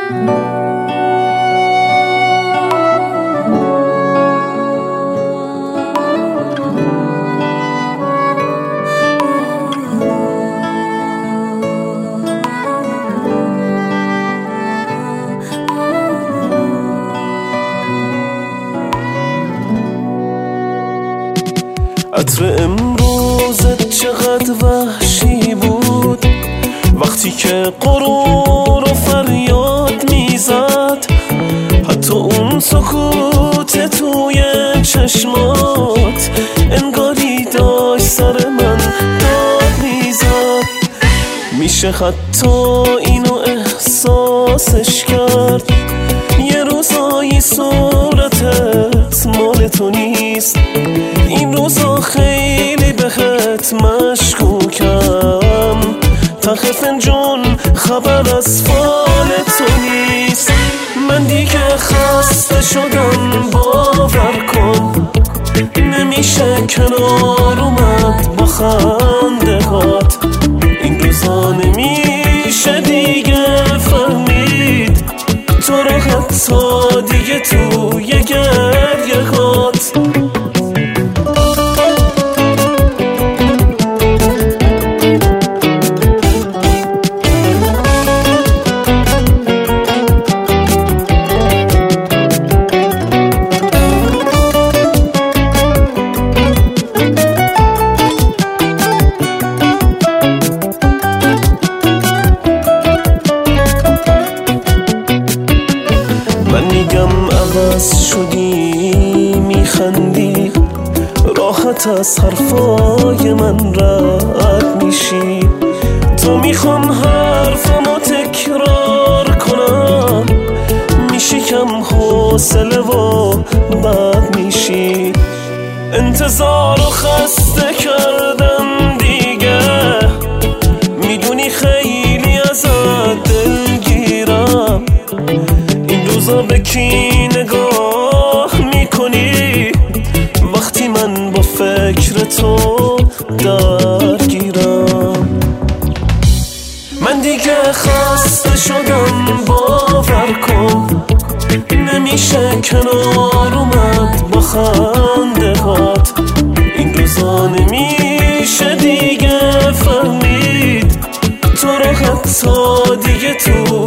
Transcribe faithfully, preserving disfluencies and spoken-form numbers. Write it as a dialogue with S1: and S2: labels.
S1: عطر امروزت چقدر وحشی بود، وقتی که غرور و فریاد میزد، حتی اون سکوت توی چشمات انگاری داشت سر من داد میزد. میشه حتی اینو احساسش کرد، یه روزایی صورتت مال تو نیست، این روزا خیلی بهت مشکوکم، ته فنجون خبر از فال تو نیست. من دیگه خسته شدم باور کن، نمیشه کنار اومد با خنده هات، این روزا نمیشه دیگه فهمید تو رو حتی دیگه توی گریه هات. من میگم عوض شدی، میخندی، راحت از حرفای من رد میشی، تو میخوام حرفمو تکرار کنم، میشی کم حوصله و بد میشی. انتظار و خسته کردم دیگه، میدونی خیلی ازت دلگیرم، این روزا به کی نگاه میکنی وقتی من با فکر تو درگیرم؟ من دیگه خسته شدم باور کن، نمیشه کنار اومد با خنده هات، این روزا نمیشه دیگه فهمید تو رو حتی دیگه تو